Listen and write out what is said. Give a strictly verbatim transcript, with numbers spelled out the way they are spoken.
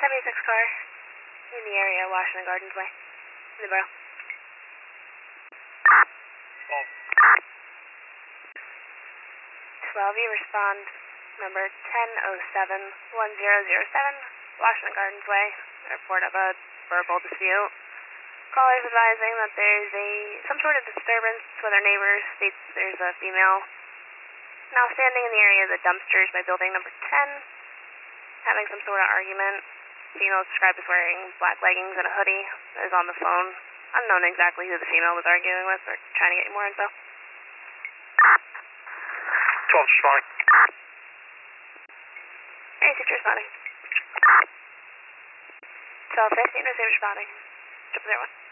seventy-six car in the area, Washington Gardens Way, in the borough. twelve, you respond, number ten oh seven one zero zero seven, Washington Gardens Way, report of a verbal dispute. Callers advising that there's a some sort of disturbance with our neighbors, states there's a female now standing in the area of the dumpsters by building number ten, having some sort of argument. Female described as wearing black leggings and a hoodie, is on the phone. Unknown exactly who the female was arguing with. We're trying to get more info. twelve responding. Hey, six responding. twelve fifteen, receive responding. Triple zero one.